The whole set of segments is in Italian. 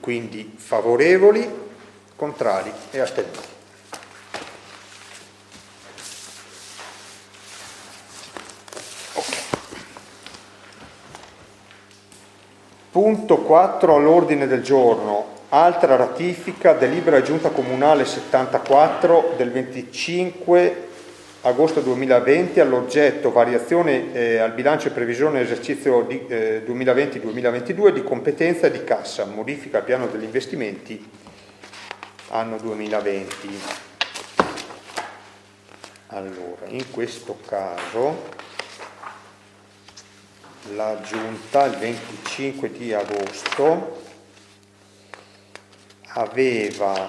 quindi favorevoli, contrari e astenuti. Punto 4 all'ordine del giorno, altra ratifica, delibera Giunta Comunale 74 del 25 agosto 2020, all'oggetto variazione al bilancio e previsione esercizio 2020-2022 di competenza e di cassa, modifica al piano degli investimenti anno 2020. Allora, in questo caso la Giunta il 25 di agosto aveva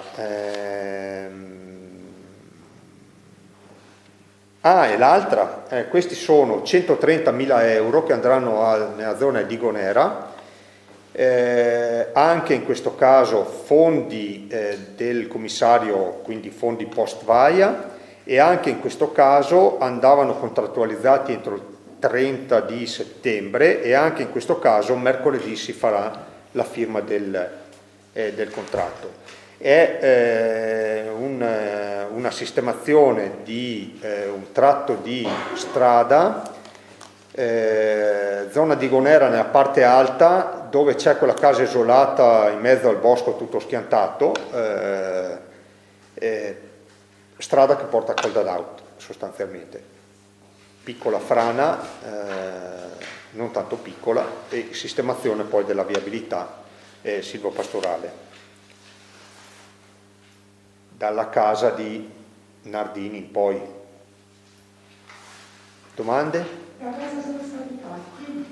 e l'altra, questi sono 130.000 euro che andranno nella zona di Gonera, anche in questo caso fondi del commissario, quindi fondi post vaia, e anche in questo caso andavano contrattualizzati entro il 30 di settembre e anche in questo caso mercoledì si farà la firma del contratto. È una sistemazione di un tratto di strada, zona di Gonera nella parte alta, dove c'è quella casa isolata in mezzo al bosco tutto schiantato, strada che porta a Col d'Adaut sostanzialmente. Piccola frana, non tanto piccola, e sistemazione poi della viabilità silvopastorale dalla casa di Nardini in poi. Domande? Da cosa sono stati fatti?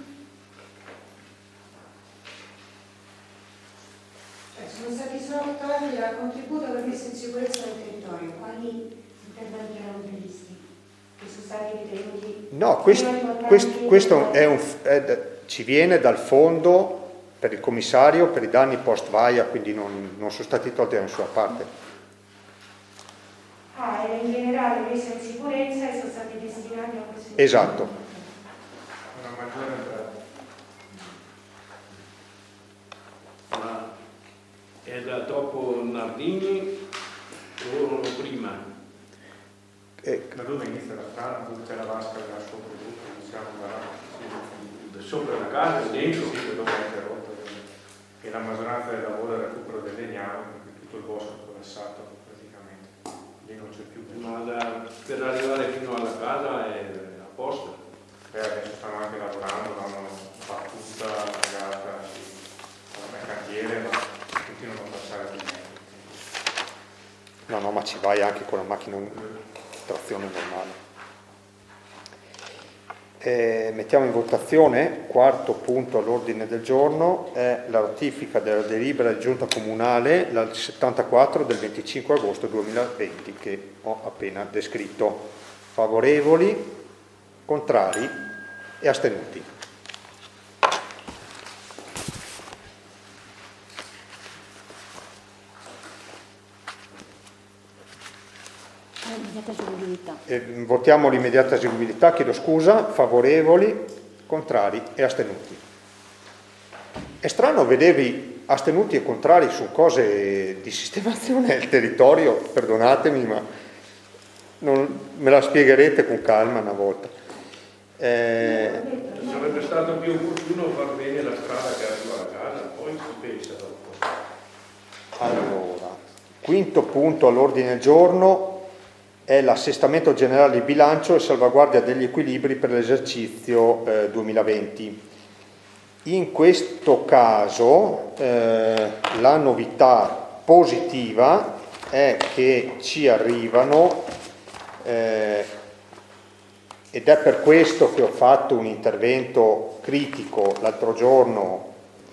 Cioè, sono stati tolti dal contributo per messa in sicurezza del territorio. Quali interventi erano previsti? Che sono stati ritenuti? No, questo ci viene dal fondo per il commissario per i danni post vaia, quindi non sono stati tolti da nessuna parte. Era in generale messa in sicurezza e sono stati destinati a questo. Esatto. Una maggiore entrata. Ma è da dopo Nardini o prima? Da dove inizia la strada, dove c'è la vasca della sua prodotto, diciamo, Sopra la casa, dentro? sì, dove è interrotto. E la maggioranza del lavoro è il recupero del legname, perché tutto il bosco è collassato praticamente. Lì non c'è più. Ma per arrivare fino alla casa è a posto? Adesso stanno anche lavorando, l'hanno battuta, pagata, come cantiere, ma continuano a passare di me. No, ma ci vai anche con la macchina trazione normale. Mettiamo in votazione, quarto punto all'ordine del giorno, è la ratifica della delibera di Giunta Comunale, la 74 del 25 agosto 2020, che ho appena descritto. Favorevoli, contrari e astenuti. Votiamo l'immediata eseguibilità, chiedo scusa, favorevoli, contrari e astenuti. È strano vedervi astenuti e contrari su cose di sistemazione del territorio, perdonatemi, ma me la spiegherete con calma una volta. Sarebbe stato più opportuno far bene la strada che arriva alla casa, poi si pensa dopo. Allora, quinto punto all'ordine del giorno è l'assestamento generale di bilancio e salvaguardia degli equilibri per l'esercizio 2020. In questo caso la novità positiva è che ci arrivano, ed è per questo che ho fatto un intervento critico l'altro giorno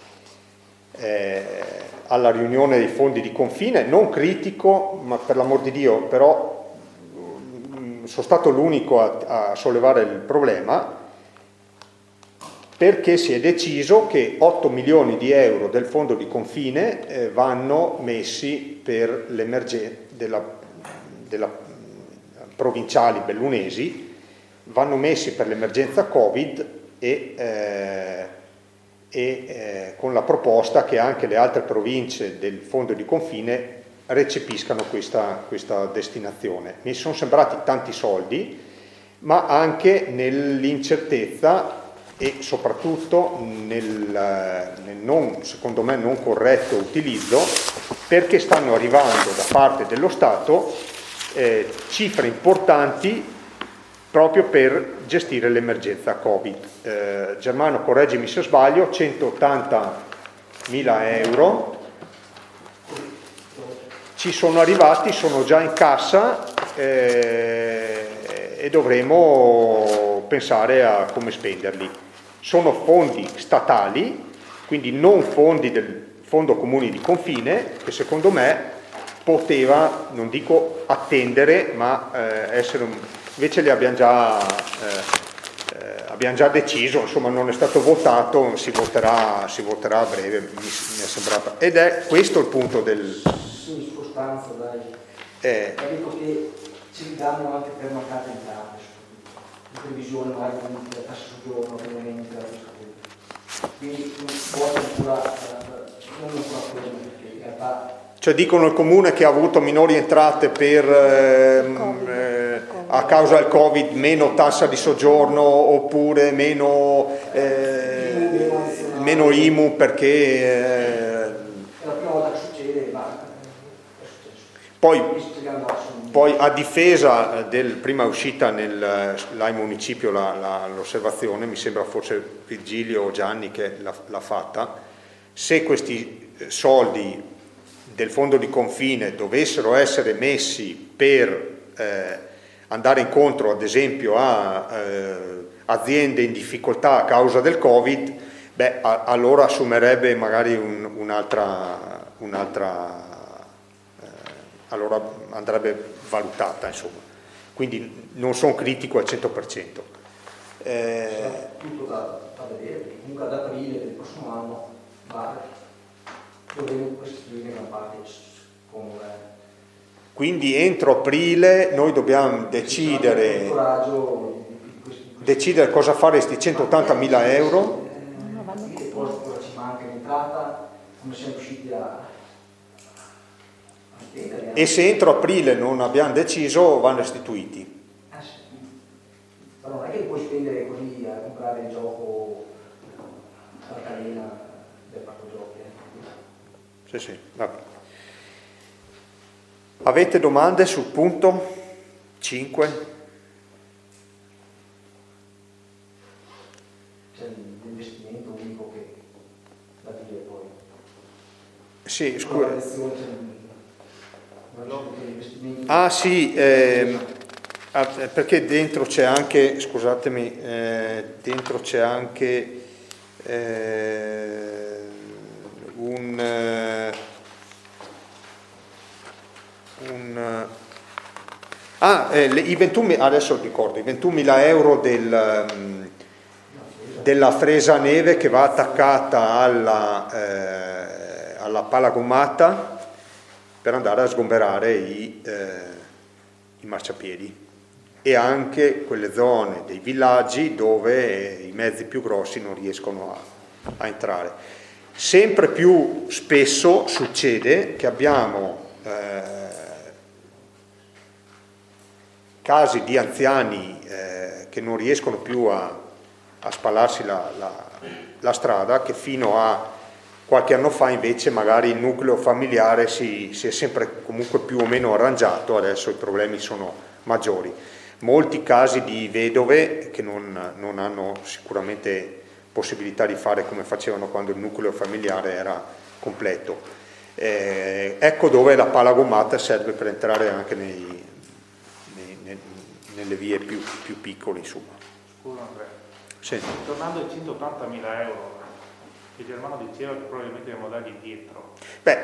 alla riunione dei fondi di confine, non critico, ma per l'amor di Dio, però sono stato l'unico a sollevare il problema, perché si è deciso che 8 milioni di euro del fondo di confine vanno messi per l'emergenza della provinciali bellunesi, vanno messi per l'emergenza Covid e e con la proposta che anche le altre province del fondo di confine recepiscano questa destinazione. Mi sono sembrati tanti soldi, ma anche nell'incertezza e soprattutto nel non, secondo me, non corretto utilizzo, perché stanno arrivando da parte dello Stato cifre importanti proprio per gestire l'emergenza Covid. Germano, correggimi se sbaglio, 180.000 euro ci sono arrivati, sono già in cassa e dovremo pensare a come spenderli. Sono fondi statali, quindi non fondi del Fondo Comuni di Confine, che secondo me poteva, non dico attendere, ma essere invece li abbiamo già deciso, insomma non è stato votato, si voterà a breve, mi è sembrato. Ed è questo il punto del... Sì, in sostanza, dai. Dico che ci danno anche per mancate entrate, in previsione magari della tassa soggiorno, quindi non ancora quello, perché in realtà... Cioè dicono il comune che ha avuto minori entrate a causa del Covid, meno tassa di soggiorno oppure meno IMU perché... è la prima volta che succede, ma è successo. Poi a difesa del prima uscita là in municipio l'osservazione, mi sembra forse Virgilio o Gianni che l'ha fatta, se questi soldi del fondo di confine dovessero essere messi per andare incontro ad esempio a aziende in difficoltà a causa del Covid, allora assumerebbe magari allora andrebbe valutata, insomma. Quindi non sono critico al 100%. Tutto da vedere, comunque ad aprile del prossimo anno dovremo costituire una parte con... Quindi entro aprile noi dobbiamo decidere cosa fare questi 180.000 euro. Che cosa ci manca in entrata, come siamo riusciti a spendere. E se entro aprile non abbiamo deciso, vanno restituiti. Però non è che puoi spendere così a comprare il gioco alla catena del parco giochi. Sì, vabbè. Avete domande sul punto 5? C'è l'investimento unico che da dire poi. Sì, scusa. Ah sì, perché dentro c'è anche, scusatemi, dentro c'è anche i 21, adesso ricordo, i 21.000 euro della fresa neve che va attaccata alla pala gommata per andare a sgomberare i marciapiedi, e anche quelle zone dei villaggi dove i mezzi più grossi non riescono a entrare. Sempre più spesso succede che abbiamo casi di anziani che non riescono più a spallarsi la strada, che fino a qualche anno fa invece magari il nucleo familiare si è sempre comunque più o meno arrangiato, adesso i problemi sono maggiori. Molti casi di vedove che non hanno sicuramente possibilità di fare come facevano quando il nucleo familiare era completo. Ecco dove la pala gommata serve per entrare anche nelle vie più piccole, insomma. Scusa Andrea, sì. Tornando ai 180.000 euro, che Germano diceva che probabilmente dobbiamo dargli indietro.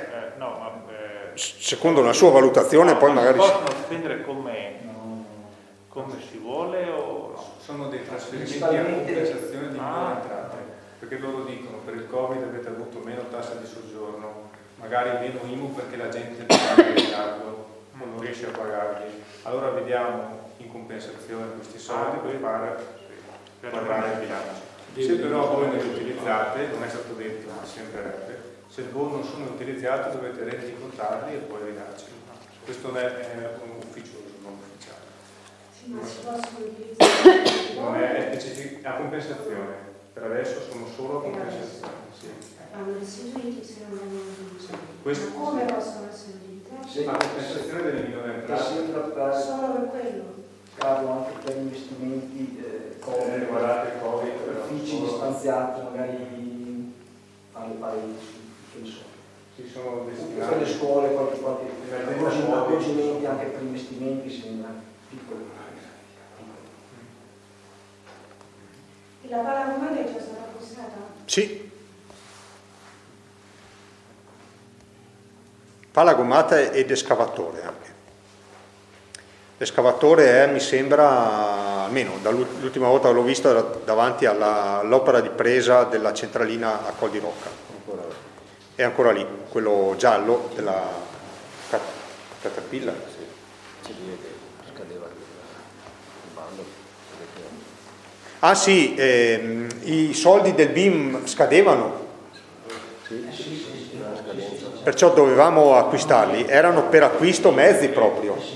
Secondo una sua valutazione poi magari... Si possono spendere come si vuole o no? Sono dei trasferimenti a compensazione di minori entrate, perché loro dicono per il Covid avete avuto meno tassa di soggiorno, magari meno IMU perché la gente non ha il ritardo, non riesce a pagarli. Allora vediamo in compensazione questi soldi per fare quadrare il bilancio. Se però voi ne utilizzate, non è stato detto, ma sembrerebbe, se voi non sono utilizzati dovete rendicontarli e poi ridarceli. Questo è un ufficioso, non ufficiale. Sì, ma si possono utilizzare. Non è specifica, a compensazione. Per adesso sono solo a compensazione. Sì. Hanno restituiti se non hanno utilizzati. Questo, come possono essere utilizzati? a compensazione delle minori entrate. Solo per quello. Caso anche per investimenti Covid, guardate il Covid, uffici distanziati magari alle pareti, che ne so. Si sono Per destinati le scuole, qualche accorgimenti anche per investimenti sembra piccoli. E la pala comune è già stata postata? Sì. Pala gommata ed escavatore anche. L'escavatore è, mi sembra, almeno dall'ultima volta che l'ho visto, davanti all'opera di presa della centralina a Col di Rocca. È ancora lì, quello giallo della Caterpillar. Ah sì, i soldi del BIM scadevano, perciò dovevamo acquistarli, erano per acquisto mezzi proprio.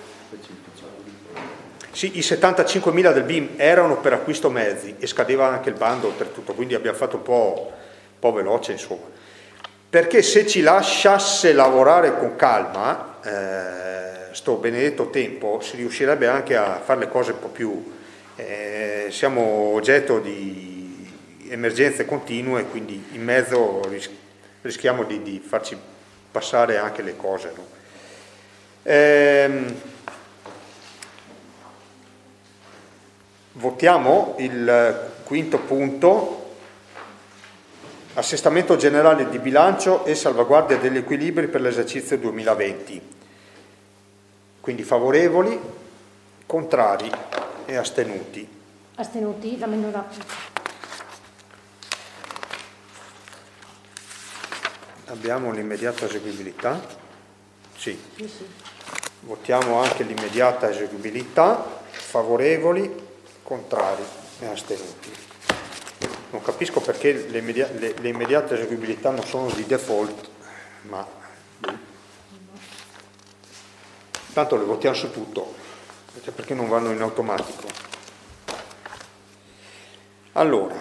Sì, i 75.000 del BIM erano per acquisto mezzi e scadeva anche il bando oltretutto, quindi abbiamo fatto un po' veloce insomma. Perché se ci lasciasse lavorare con calma, sto benedetto tempo, si riuscirebbe anche a fare le cose un po' più... siamo oggetto di emergenze continue, quindi in mezzo rischiamo di farci passare anche le cose, no? Votiamo il quinto punto, assestamento generale di bilancio e salvaguardia degli equilibri per l'esercizio 2020. Quindi favorevoli, contrari e astenuti. Astenuti, la minoranza. Abbiamo l'immediata eseguibilità? Sì. Sì, sì. Votiamo anche l'immediata eseguibilità, favorevoli, contrari e astenuti. Non capisco perché le immediate eseguibilità non sono di default, ma tanto le votiamo su tutto, perché non vanno in automatico. Allora,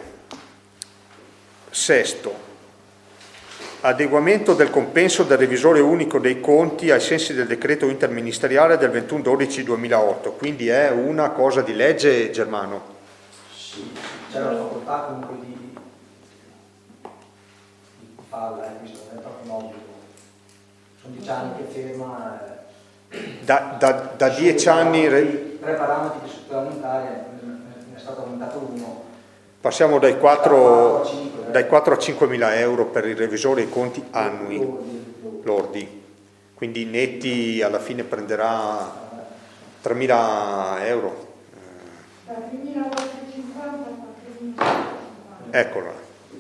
sesto, adeguamento del compenso del revisore unico dei conti ai sensi del decreto interministeriale del 21/12/2008, quindi è una cosa di legge, Germano? Sì, c'è la facoltà comunque di farla, questo non è proprio un obbligo. Sono 10 anni che ferma. Da 10 anni... Tre parametri di supplementari, ne è stato aumentato uno. Passiamo dai 4 a 5.000 euro per il revisore i conti annui, lordi, quindi netti alla fine prenderà 3.000 euro. Da 3.450 a 4.550. Eccola.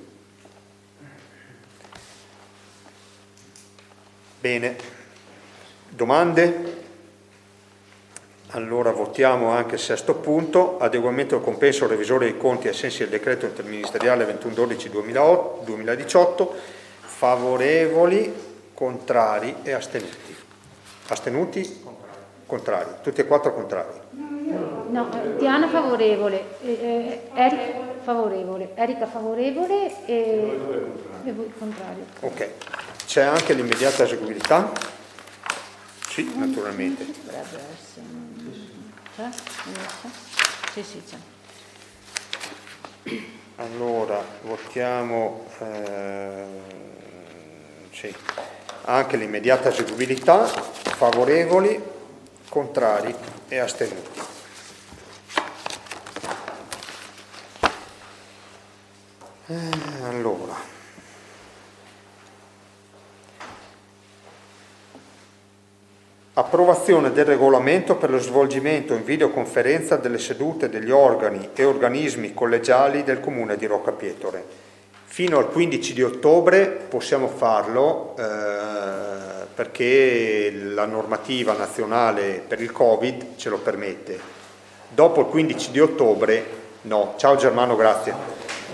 Bene, domande? Allora votiamo anche il sesto punto, adeguamento del compenso al revisore dei conti ai sensi del decreto interministeriale 21/12/2018, favorevoli, contrari e astenuti. Astenuti? Contrari. Tutti e quattro contrari. No, Diana favorevole, Erika favorevole, Erika favorevole e voi contrario. Ok. C'è anche l'immediata eseguibilità? Sì, naturalmente. Dovrebbe essere. C'è? Sì, sì, c'è. Allora, votiamo sì, anche l'immediata eseguibilità, favorevoli, contrari e astenuti. Allora, approvazione del regolamento per lo svolgimento in videoconferenza delle sedute degli organi e organismi collegiali del Comune di Rocca Pietore. Fino al 15 di ottobre possiamo farlo perché la normativa nazionale per il Covid ce lo permette. Dopo il 15 di ottobre no. Ciao Germano, grazie.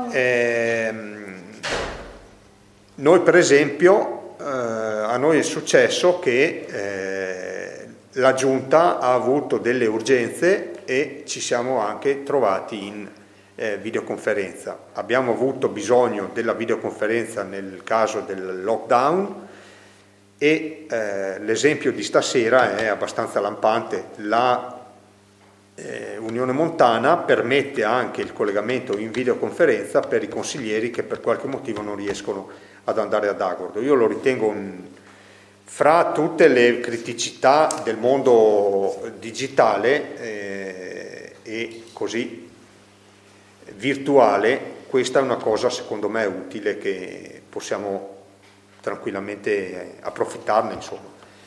noi per esempio, a noi è successo che la Giunta ha avuto delle urgenze e ci siamo anche trovati in videoconferenza. Abbiamo avuto bisogno della videoconferenza nel caso del lockdown e l'esempio di stasera è abbastanza lampante. La Unione Montana permette anche il collegamento in videoconferenza per i consiglieri che per qualche motivo non riescono ad andare ad Agordo. Io lo ritengo fra tutte le criticità del mondo digitale e così virtuale, questa è una cosa secondo me utile che possiamo tranquillamente approfittarne, insomma.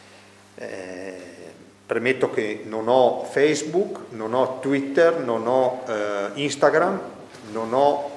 Premetto che non ho Facebook, non ho Twitter, non ho Instagram, non ho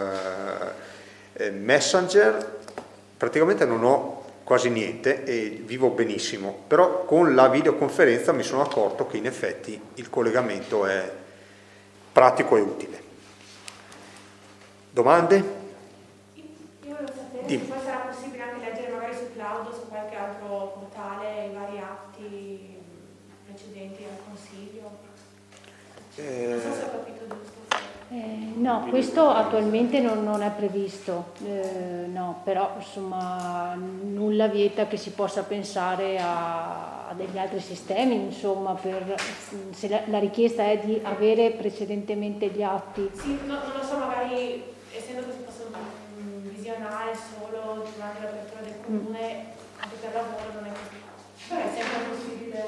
Messenger, praticamente non ho quasi niente e vivo benissimo, però con la videoconferenza mi sono accorto che in effetti il collegamento è pratico e utile. Domande? Io volevo sapere se poi sarà possibile anche leggere magari su Cloud o su qualche altro portale i vari atti precedenti al Consiglio. Non so se ho capito giusto. No, questo attualmente non è previsto, no, però insomma nulla vieta che si possa pensare a degli altri sistemi, insomma, se la richiesta è di avere precedentemente gli atti. Sì, non lo so, magari essendo che si possono visionare solo durante l'apertura del comune, anche per lavoro non è così. Però è sempre possibile.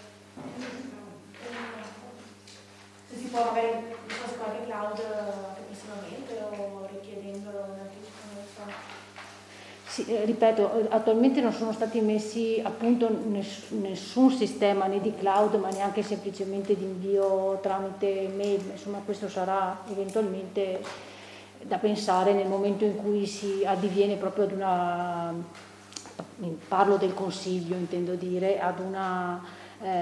Se si può avere, non so, su qualche cloud anche personalmente o richiedendolo in anticipo, non lo so. Sì, ripeto, attualmente non sono stati messi appunto nessun sistema né di cloud ma neanche semplicemente di invio tramite mail, insomma questo sarà eventualmente da pensare nel momento in cui si addiviene proprio ad una, parlo del Consiglio intendo dire, ad una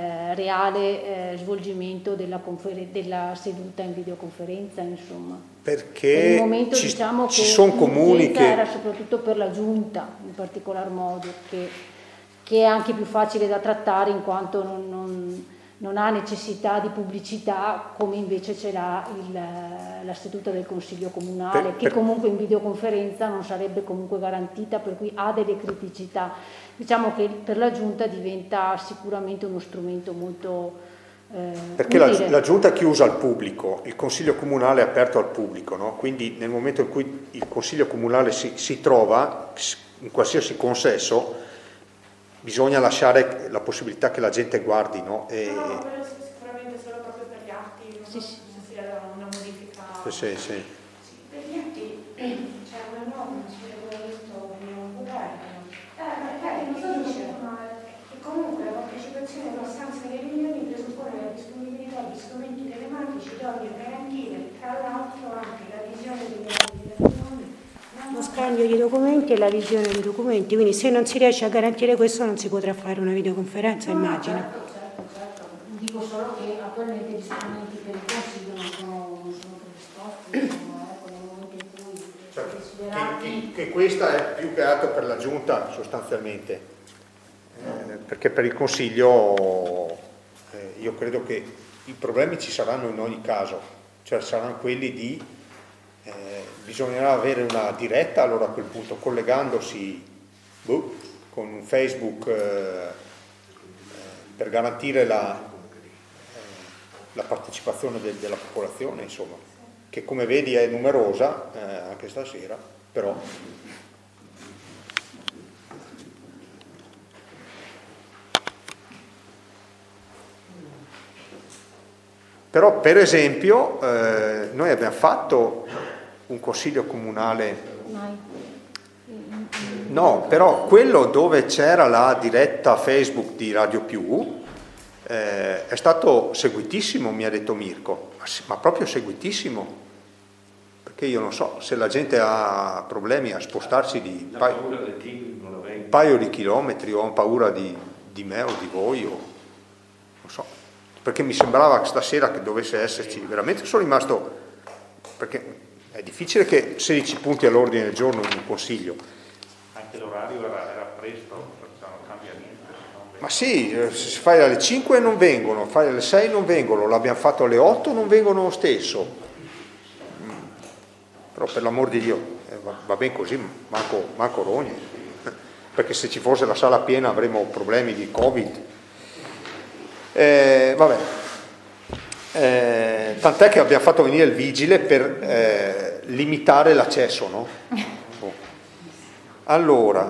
reale svolgimento della seduta in videoconferenza, insomma. Perché per il momento ci diciamo ci che sono comuni che era soprattutto per la Giunta in particolar modo, che è anche più facile da trattare in quanto non ha necessità di pubblicità come invece ce l'ha la seduta del Consiglio Comunale, che comunque in videoconferenza non sarebbe comunque garantita, per cui ha delle criticità. Diciamo che per la Giunta diventa sicuramente uno strumento molto perché la Giunta è chiusa al pubblico, il Consiglio Comunale è aperto al pubblico, no? Quindi nel momento in cui il Consiglio Comunale si trova, in qualsiasi consesso, bisogna lasciare la possibilità che la gente guardi, no? No, quello sicuramente solo proprio per gli atti, non so se sia una modifica. Sì. Sì, per gli atti c'è una norma sul regolamento del governo. Non so se dice che comunque la partecipazione alla stanza delle riunioni presuppone la disponibilità di strumenti telematici idonei a garantire tra l'altro anche la visione delle riunioni, lo scambio di documenti e la visione dei documenti, quindi se non si riesce a garantire questo non si potrà fare una videoconferenza, immagino. Certo. Dico solo che attualmente gli strumenti per il Consiglio non sono predisposti, nel momento in cui che questa è più che altro per la Giunta sostanzialmente, perché per il Consiglio io credo che i problemi ci saranno in ogni caso, cioè saranno quelli di bisognerà avere una diretta, allora a quel punto collegandosi con un Facebook per garantire la partecipazione della popolazione, insomma, che come vedi è numerosa anche stasera, però per esempio noi abbiamo fatto un consiglio comunale, no, però quello dove c'era la diretta Facebook di Radio Più è stato seguitissimo, mi ha detto Mirko, ma proprio seguitissimo, perché io non so se la gente ha problemi a spostarsi di un paio di chilometri o ha paura di me o di voi, o non so, perché mi sembrava stasera che dovesse esserci veramente. Sono rimasto, perché È difficile che 16 punti all'ordine del giorno in un consiglio. Anche l'orario era presto, non cambia niente. Ma sì, se fai alle 5 non vengono, fai alle 6 non vengono, l'abbiamo fatto alle 8 non vengono lo stesso. Però per l'amor di Dio, va bene così, manco rogne. Perché se ci fosse la sala piena avremmo problemi di Covid. Vabbè. Tant'è che abbiamo fatto venire il vigile per limitare l'accesso, no? Allora,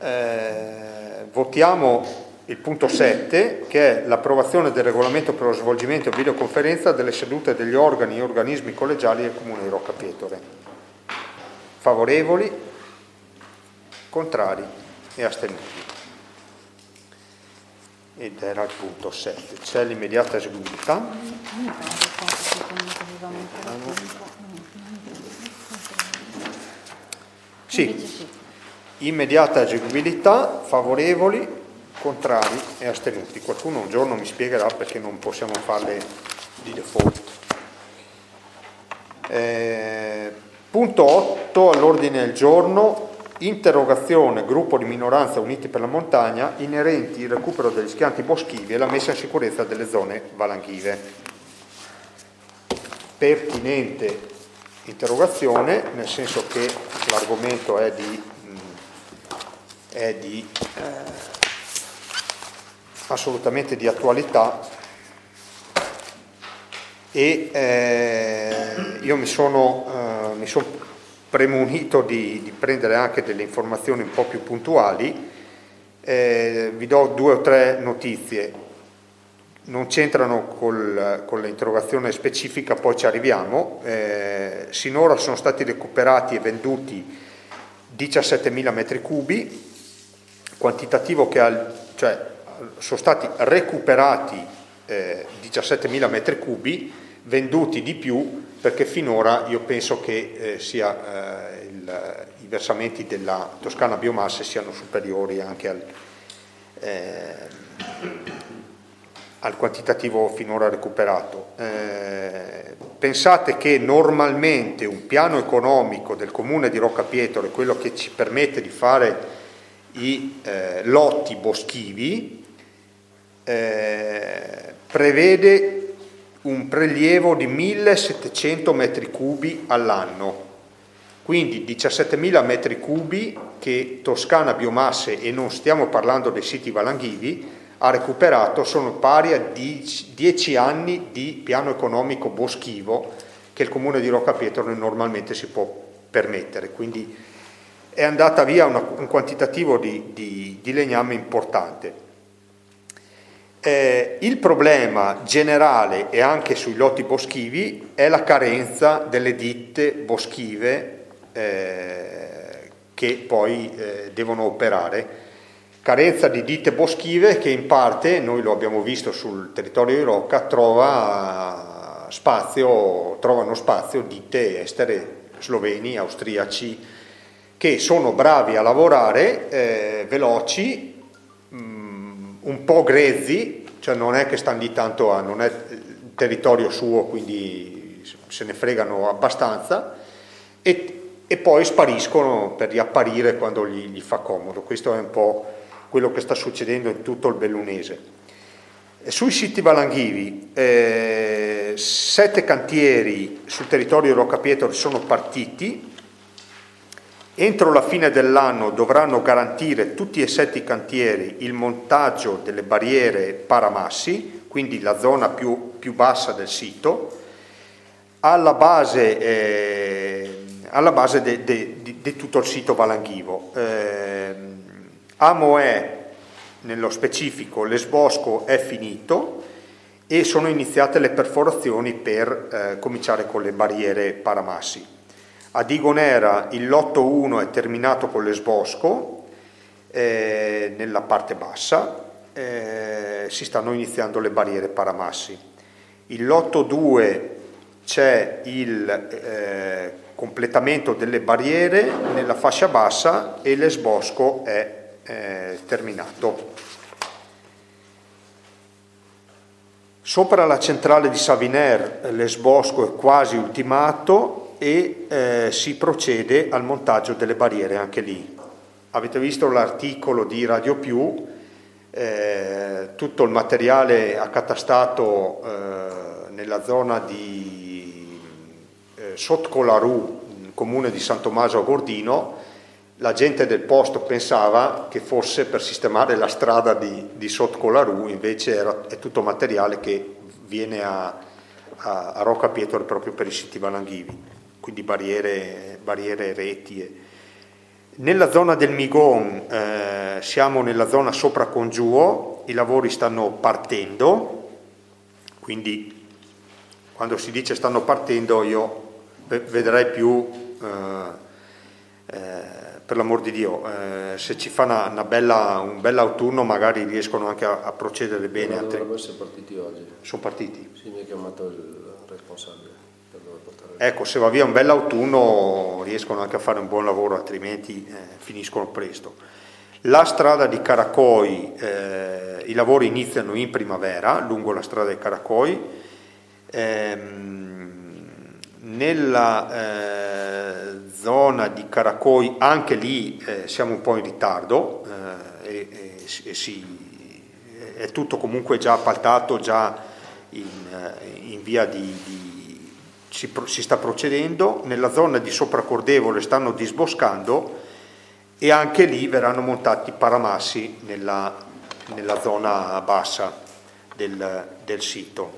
votiamo il punto 7, che è l'approvazione del regolamento per lo svolgimento in videoconferenza delle sedute degli organi e organismi collegiali del Comune di Roccapietore. Favorevoli, contrari e astenuti. Ed era il punto 7. C'è l'immediata eseguibilità. Sì, immediata eseguibilità, favorevoli, contrari e astenuti. Qualcuno un giorno mi spiegherà perché non possiamo farle di default. Punto 8 all'ordine del giorno. Interrogazione gruppo di minoranza Uniti per la Montagna inerenti il recupero degli schianti boschivi e la messa in sicurezza delle zone valanghive. Pertinente interrogazione, nel senso che l'argomento è assolutamente di attualità e io mi sono premunito di prendere anche delle informazioni un po' più puntuali. Vi do 2 o 3 notizie, non c'entrano con l'interrogazione specifica, poi ci arriviamo. Sinora sono stati recuperati e venduti 17.000 metri cubi, quantitativo cioè sono stati recuperati 17.000 metri cubi, venduti di più, perché finora io penso che i versamenti della Toscana Biomasse siano superiori anche al quantitativo finora recuperato. Pensate che normalmente un piano economico del Comune di Roccapietore, quello che ci permette di fare i lotti boschivi, prevede un prelievo di 1.700 metri cubi all'anno, quindi 17.000 metri cubi che Toscana Biomasse, e non stiamo parlando dei siti valanghivi, ha recuperato, sono pari a 10 anni di piano economico boschivo che il Comune di Roccapietore normalmente si può permettere, quindi è andata via un quantitativo di legname importante. Il problema generale, e anche sui lotti boschivi, è la carenza delle ditte boschive che poi devono operare. Carenza di ditte boschive che in parte, noi lo abbiamo visto sul territorio di Rocca, trovano spazio ditte estere, sloveni, austriaci, che sono bravi a lavorare, veloci, un po' grezzi, cioè non è che stanno lì tanto non è territorio suo, quindi se ne fregano abbastanza, e poi spariscono per riapparire quando gli fa comodo. Questo è un po' quello che sta succedendo in tutto il Bellunese. Sui siti valanghivi, 7 cantieri sul territorio di Roccapietore sono partiti. Entro la fine dell'anno dovranno garantire tutti e 7 i cantieri il montaggio delle barriere paramassi, quindi la zona più bassa del sito, alla base di tutto il sito valanghivo. A Moè, nello specifico, l'esbosco è finito e sono iniziate le perforazioni per cominciare con le barriere paramassi. A Digonera il lotto 1 è terminato con l'esbosco nella parte bassa, si stanno iniziando le barriere paramassi. Il lotto 2 c'è il completamento delle barriere nella fascia bassa e l'esbosco è terminato. Sopra la centrale di Saviner l'esbosco è quasi ultimato e si procede al montaggio delle barriere anche lì. Avete visto l'articolo di Radio Più, tutto il materiale accatastato nella zona di Sotcolarù, comune di San Tommaso a Gordino. La gente del posto pensava che fosse per sistemare la strada di Sotcolarù, invece è tutto materiale che viene a Rocca Pietore proprio per i siti valanghivi, quindi barriere e reti. Nella zona del Migon siamo nella zona sopra Congiuo, i lavori stanno partendo, quindi quando si dice stanno partendo io vedrei più, per l'amor di Dio, se ci fa un bel autunno magari riescono anche a procedere bene. Dovrebbero essere partiti oggi. Sono partiti? Sì, mi ha chiamato il responsabile. Ecco, se va via un bell'autunno riescono anche a fare un buon lavoro, altrimenti finiscono presto. La strada di Caracoi, i lavori iniziano in primavera lungo la strada di Caracoi. Nella zona di Caracoi anche lì siamo un po' in ritardo, è tutto comunque già appaltato, già in via si sta procedendo. Nella zona di Sopracordevole stanno disboscando e anche lì verranno montati paramassi nella zona bassa del sito.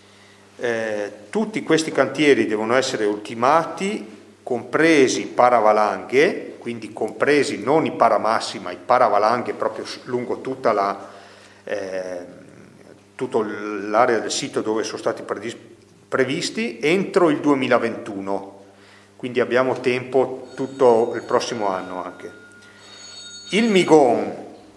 Tutti questi cantieri devono essere ultimati, compresi paravalanghe, quindi compresi non i paramassi ma i paravalanghe proprio lungo tutta l'area del sito dove sono stati previsti entro il 2021, quindi abbiamo tempo tutto il prossimo anno anche. Il Migon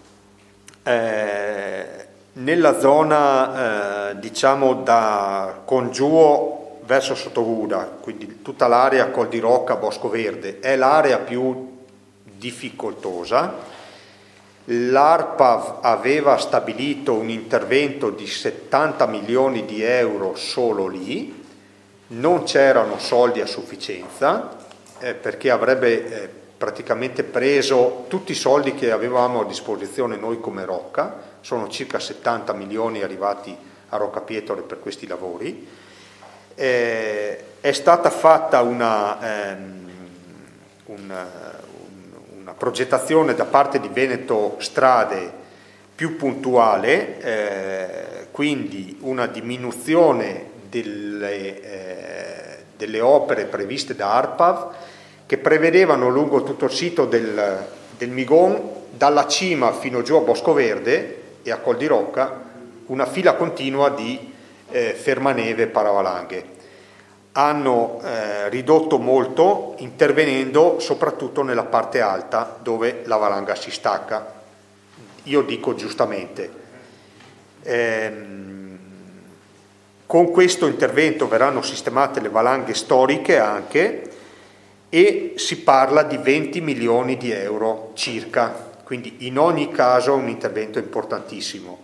nella zona diciamo da Congiuo verso Sottoguda, quindi tutta l'area Col di Rocca, Bosco Verde, è l'area più difficoltosa. L'ARPAV aveva stabilito un intervento di 70 milioni di euro solo lì, non c'erano soldi a sufficienza perché avrebbe praticamente preso tutti i soldi che avevamo a disposizione noi come Rocca, sono circa 70 milioni arrivati a Rocca Pietore per questi lavori. È stata fatta una progettazione da parte di Veneto Strade più puntuale, quindi una diminuzione delle opere previste da ARPAV che prevedevano lungo tutto il sito del Migon, dalla cima fino giù a Bosco Verde e a Col di Rocca, una fila continua di fermaneve paravalanghe. Hanno ridotto molto intervenendo soprattutto nella parte alta dove la valanga si stacca, io dico giustamente. Con questo intervento verranno sistemate le valanghe storiche anche e si parla di 20 milioni di euro circa, quindi in ogni caso un intervento importantissimo.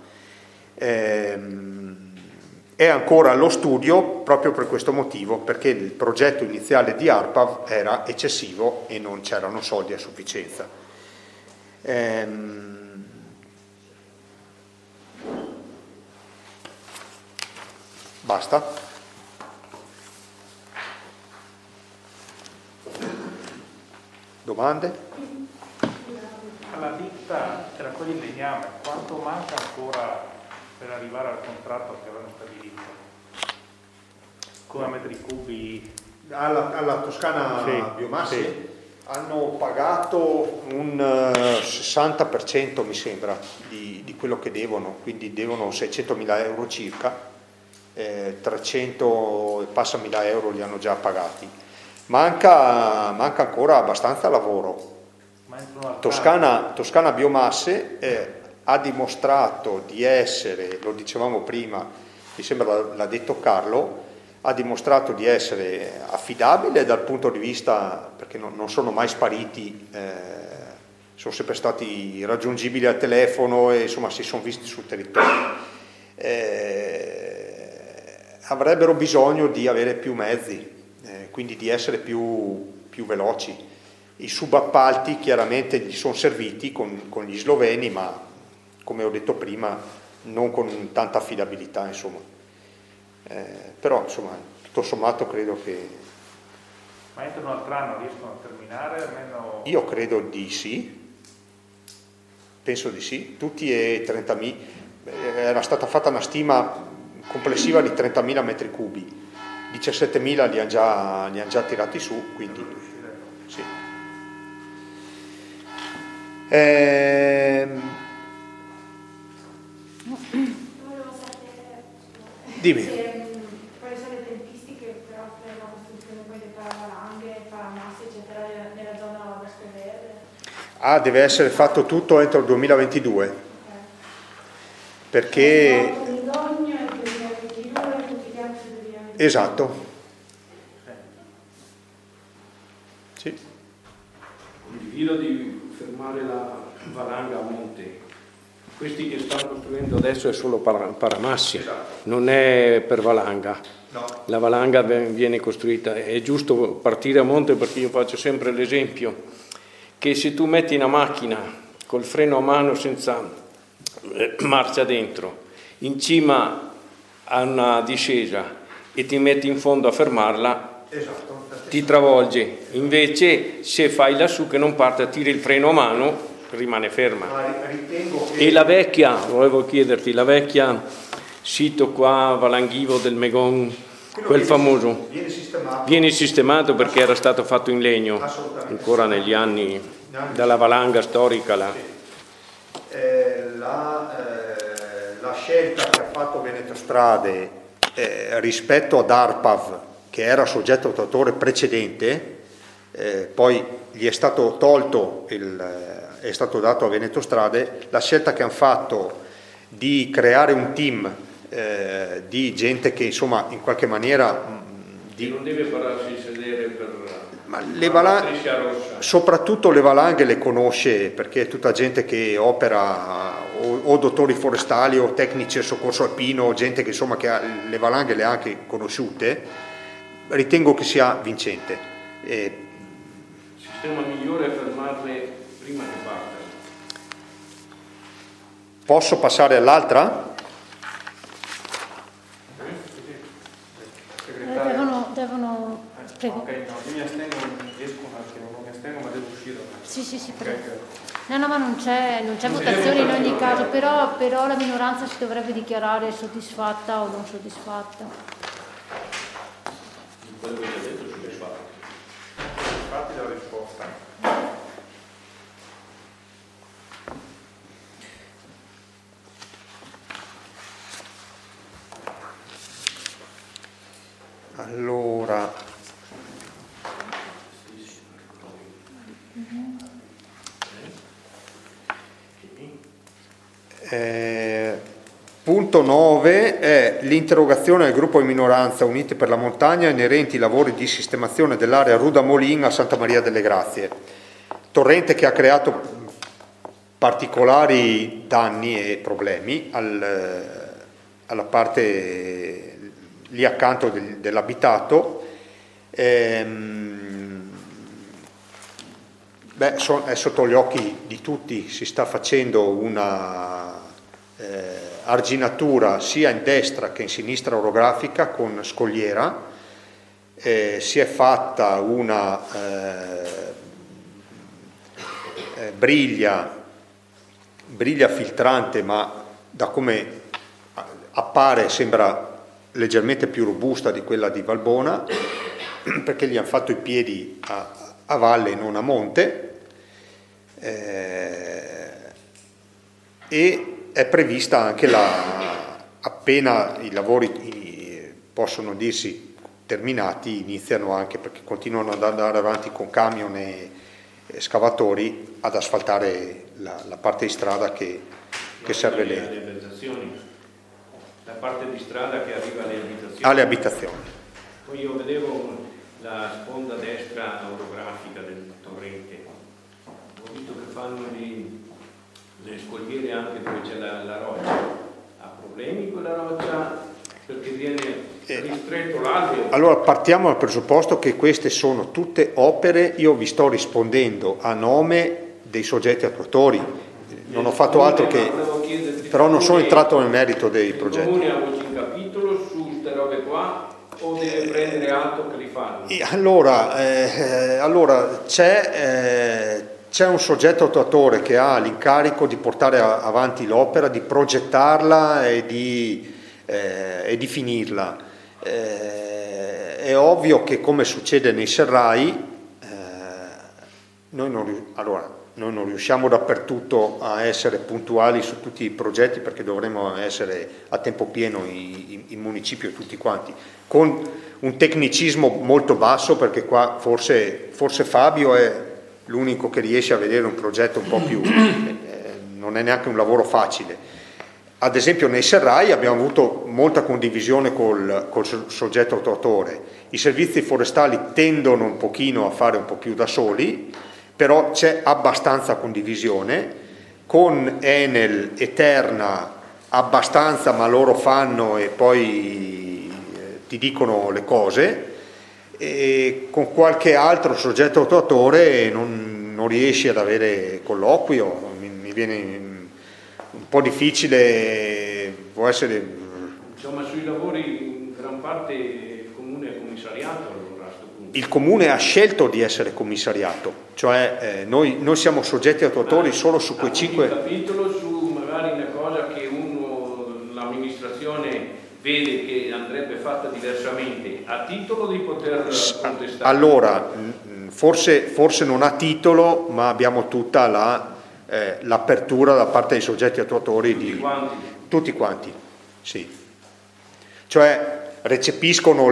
È ancora allo studio proprio per questo motivo, perché il progetto iniziale di ARPAV era eccessivo e non c'erano soldi a sufficienza. Basta? Domande? Alla ditta che raccoglie il legname, quanto manca ancora per arrivare al contratto che avevano stabilito? Come metri cubi? Alla Toscana sì, Biomasse sì. Hanno pagato un 60% mi sembra di quello che devono, quindi devono 600.000 euro circa, 300 e passa mila euro li hanno già pagati. Manca ancora abbastanza lavoro. Toscana Biomasse ha dimostrato di essere, lo dicevamo prima, mi sembra l'ha detto Carlo, ha dimostrato di essere affidabile dal punto di vista, perché non sono mai spariti, sono sempre stati raggiungibili al telefono e insomma si sono visti sul territorio. Avrebbero bisogno di avere più mezzi, quindi di essere più veloci. I subappalti chiaramente gli sono serviti con gli sloveni, ma come ho detto prima non con tanta affidabilità, insomma. Però insomma tutto sommato credo che... Ma entro un altro anno riescono a terminare almeno? Io credo di sì, penso di sì, tutti e 30.000, era stata fatta una stima complessiva di 30.000 metri cubi, 17.000 li hanno già tirati su, quindi sì. Volevo sapere Dimmi. quali sono le tempistiche per la costruzione poi dei paravalanghe, paramassi eccetera nella zona verde. Deve essere fatto tutto entro il 2022. Okay. Perché... L'idonio è il 2022, tutti gli altri 2022. Esatto. Sì. Condivido di fermare la valanga a monte. Questi che stanno costruendo adesso è solo paramassi, esatto. Non è per valanga. No. La valanga viene costruita, è giusto partire a monte, perché io faccio sempre l'esempio che se tu metti una macchina col freno a mano senza marcia dentro in cima a una discesa e ti metti in fondo a fermarla, Esatto. ti travolge. Invece se fai lassù che non parte, tiri il freno a mano, rimane ferma. Ritengo che... E la vecchia, volevo chiederti, la vecchia sito qua Valanghivo del Megon, quel famoso, viene sistemato perché era stato fatto in legno ancora negli anni dalla valanga storica là. La scelta che ha fatto Veneto Strade rispetto ad Arpav, che era soggetto attuatore precedente, poi gli è stato tolto, è stato dato a Veneto Strade, la scelta che hanno fatto di creare un team di gente che insomma in qualche maniera... non deve pararsi di sedere per... Ma soprattutto le valanghe le conosce, perché è tutta gente che opera o dottori forestali o tecnici del soccorso alpino, gente che insomma che le valanghe le ha anche conosciute. Ritengo che sia vincente. Il sistema migliore è fermarle prima che partano. Posso passare all'altra? Devono... Prego. Ok, no, io mi astengo, non riesco un attimo, non mi astengo, ma devo uscire. Sì, prego. No, ma non c'è votazione in ogni caso, però la minoranza si dovrebbe dichiarare soddisfatta o non soddisfatta. Quello che hai detto è soddisfatto. Soddisfatti della risposta. Allora, punto 9 è l'interrogazione del gruppo di minoranza Uniti per la Montagna inerenti ai lavori di sistemazione dell'area Ruda Molin a Santa Maria delle Grazie. Torrente che ha creato particolari danni e problemi alla parte lì accanto dell'abitato. È sotto gli occhi di tutti, si sta facendo una arginatura sia in destra che in sinistra orografica con scogliera, si è fatta una briglia filtrante, ma da come appare sembra leggermente più robusta di quella di Valbona, perché gli hanno fatto i piedi a valle e non a monte, e è prevista anche appena i lavori possono dirsi terminati, iniziano anche, perché continuano ad andare avanti con camion e scavatori, ad asfaltare la parte di strada che serve le abitazioni, la parte di strada che arriva alle abitazioni. Poi io vedevo la sponda destra orografica del torrente, ho visto che fanno le scogliere anche dove c'è la roccia. Ha problemi quella roccia? Perché viene ristretto l'alveo. Allora partiamo dal presupposto che queste sono tutte opere, io vi sto rispondendo a nome dei soggetti attuatori, non ho fatto altro che, però non sono entrato nel merito dei progetti. Il comune ha voce in capitolo su queste robe qua o deve prendere atto che li fanno? Allora c'è un soggetto attuatore che ha l'incarico di portare avanti l'opera, di progettarla e di finirla. È ovvio che, come succede nei serrai, noi non riusciamo dappertutto a essere puntuali su tutti i progetti, perché dovremmo essere a tempo pieno il municipio tutti quanti, con un tecnicismo molto basso, perché qua forse Fabio è l'unico che riesce a vedere un progetto un po' più, non è neanche un lavoro facile. Ad esempio nei serrai abbiamo avuto molta condivisione col soggetto attuatore, i servizi forestali tendono un pochino a fare un po' più da soli, però c'è abbastanza condivisione, con Enel e Terna abbastanza, ma loro fanno e poi ti dicono le cose, e con qualche altro soggetto attuatore non riesci ad avere colloquio, mi viene un po' difficile, può essere... Insomma, sui lavori in gran parte il comune è commissariato allora a questo punto. Il comune ha scelto di essere commissariato, cioè noi siamo soggetti attuatori solo su quei 5... Un capitolo su magari una cosa che l'amministrazione vede che andrebbe fatta diversamente, a titolo di poter contestare? Allora, forse non a titolo, ma abbiamo tutta l'apertura da parte dei soggetti attuatori tutti quanti, sì. Cioè recepiscono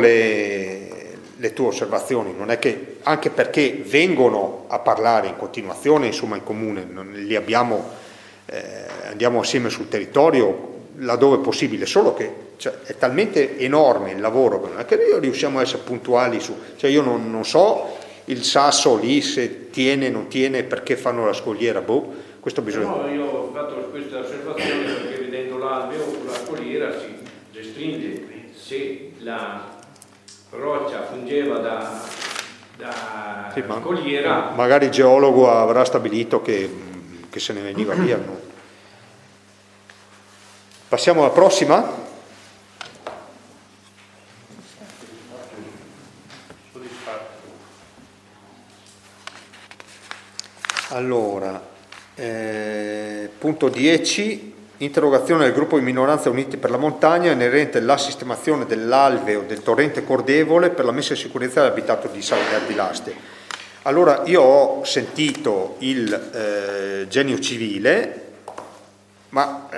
le tue osservazioni, non è che, anche perché vengono a parlare in continuazione, insomma, in comune, li abbiamo, andiamo assieme sul territorio laddove possibile, solo che è talmente enorme il lavoro che io riusciamo a essere puntuali su, cioè io non so il sasso lì se tiene, non tiene, perché fanno la scogliera, questo bisogna... No, io ho fatto questa osservazione perché vedendo l'alveo con la scogliera si restringe. Se la roccia fungeva da sì, scogliera... Magari il geologo avrà stabilito che se ne veniva via. No? Passiamo alla prossima. Allora, punto 10, interrogazione del gruppo di minoranza Uniti per la Montagna inerente alla sistemazione dell'alveo del torrente Cordevole per la messa in sicurezza dell'abitato di San Bernardo di Laste. Allora, io ho sentito il genio civile, ma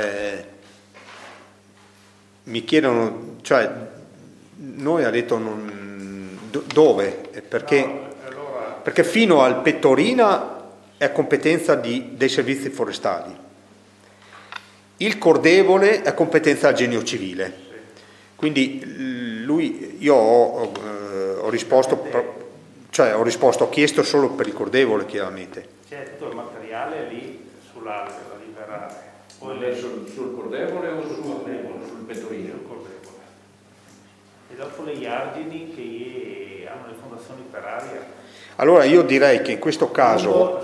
mi chiedono, cioè noi ha detto dove, perché fino al Pettorina è competenza dei servizi forestali, il Cordevole è competenza del genio civile, quindi io ho risposto, ho chiesto solo per il Cordevole chiaramente. C'è tutto il materiale lì sull'alveo da liberare, poi sul Cordevole o sul Pettorino? Sul Cordevole, e dopo le iargini che hanno le fondazioni per aria. Allora io direi che in questo caso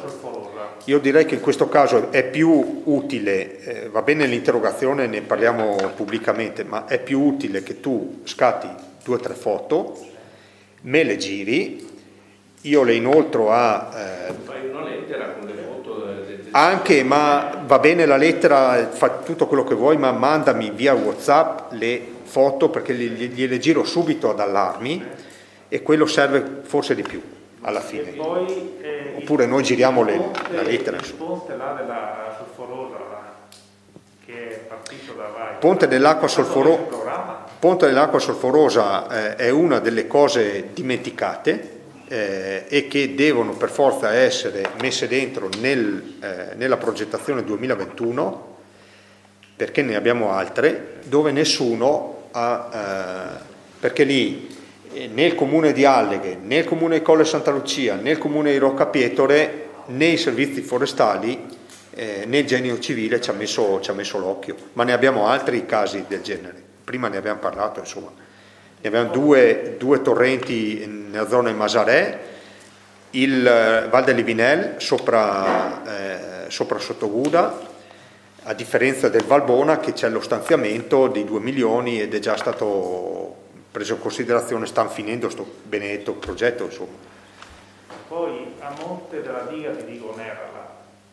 è più utile, va bene l'interrogazione, ne parliamo pubblicamente, ma è più utile che tu scatti 2 o 3 foto, me le giri, io le inoltro fai una lettera con le foto anche, ma va bene la lettera, fa tutto quello che vuoi, ma mandami via WhatsApp le foto, perché gliele giro subito ad Allarmi e quello serve forse di più alla fine. Poi, oppure noi giriamo la lettera. Il ponte là della Solforosa che è partito da Vai. Ponte dell'acqua solforosa è una delle cose dimenticate e che devono per forza essere messe dentro nella progettazione 2021, perché ne abbiamo altre dove nessuno ha, perché lì nel comune di Alleghe, nel comune di Colle Santa Lucia, nel comune di Roccapietore, nei servizi forestali, nel genio civile ci ha messo l'occhio, ma ne abbiamo altri casi del genere, prima ne abbiamo parlato, insomma. ne abbiamo due torrenti nella zona di Masarè, il Val dell'Ibinel sopra Sottoguda, a differenza del Valbona che c'è lo stanziamento di 2 milioni ed è già stato preso in considerazione, stanno finendo questo benedetto progetto, insomma. Poi a monte della diga di Digonerala,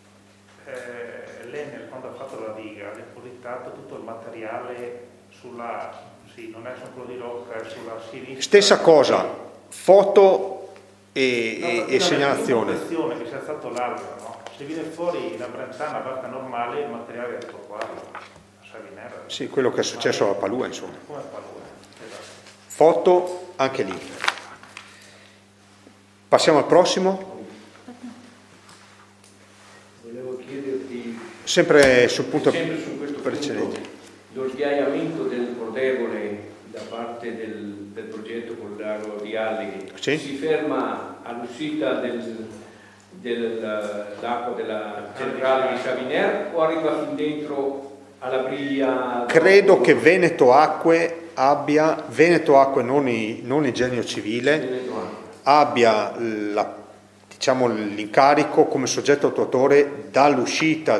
l'Enel quando ha fatto la diga ha depositato tutto il materiale sulla, sì, non è solo quello di rocca, è sulla sinistra. Stessa cosa, foto e segnalazione. Che sia stato l'albero, no? Se viene fuori la Brentana a barca normale, il materiale è tutto qua, a Savinera. Sì, quello che è successo a Palua, insomma. Come Palua, esatto. Foto anche lì. Passiamo al prossimo. Volevo chiederti, sempre sul punto sempre su questo precedente, punto, lo sghiaiamento del prodevole da parte del progetto col lago di Alleghe, sì? Si ferma all'uscita dell'acqua della centrale di Saviner o arriva fin dentro alla briglia? Credo che Veneto Acque abbia, Veneto Acque non il Genio Civile, abbia diciamo, l'incarico come soggetto attuatore dall'uscita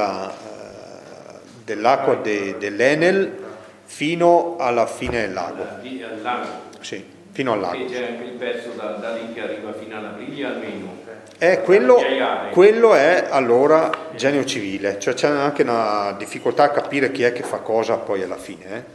dell'acqua dell'Enel fino alla fine del lago. Al lago? Sì, fino al lago. E c'è anche il pezzo da lì che arriva fino alla briglia almeno. Quello è allora Genio Civile, cioè c'è anche una difficoltà a capire chi è che fa cosa poi alla fine.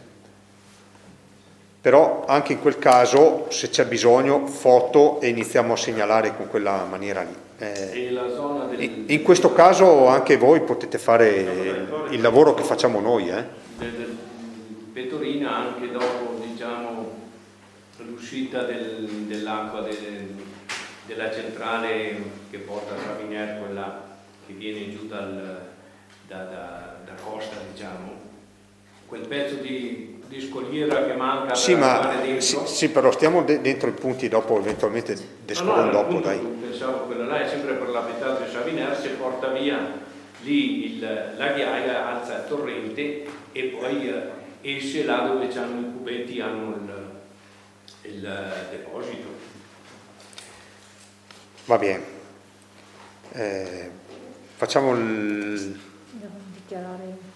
Però anche in quel caso, se c'è bisogno, foto e iniziamo a segnalare con quella maniera lì. In questo caso anche voi potete fare il lavoro che facciamo noi. Petorina anche dopo, diciamo, l'uscita dell'acqua della centrale che porta a Saviner, quella che viene giù da costa, diciamo, quel pezzo di scogliera che manca sì, per arrivare dentro. Sì, però stiamo dentro i punti dopo, eventualmente descrivono dopo, dai. Pensavo che quella là è sempre per l'abitato di Saviner, se porta via lì la ghiaia, alza il torrente e poi esce là dove c'hanno i cubetti, hanno il deposito. Va bene. Facciamo Devo dichiarare